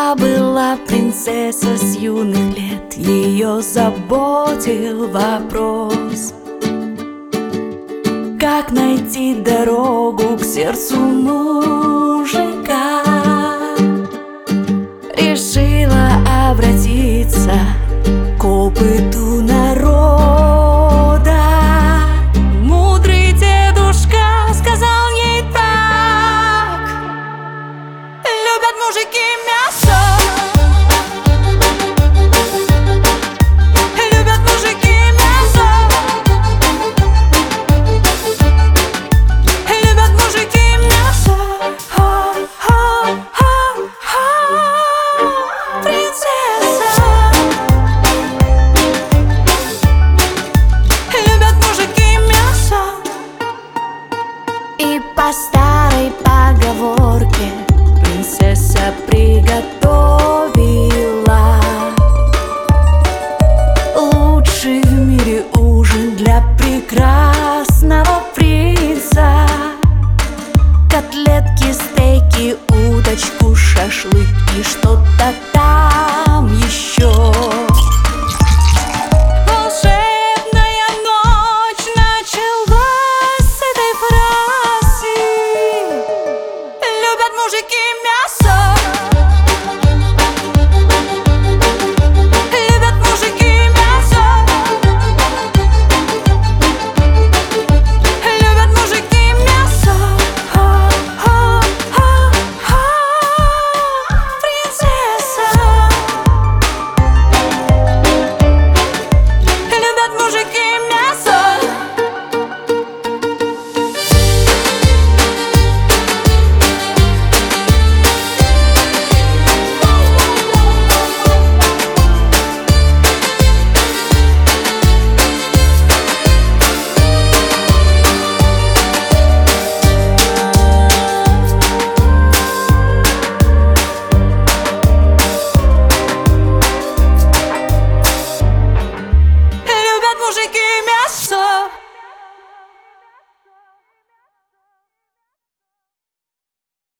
Жила была принцесса с юных лет, ее заботил вопрос, как найти дорогу к сердцу мужика. Решила обратиться к опыту народа. Мудрый дедушка сказал ей так: любят мужики мясо.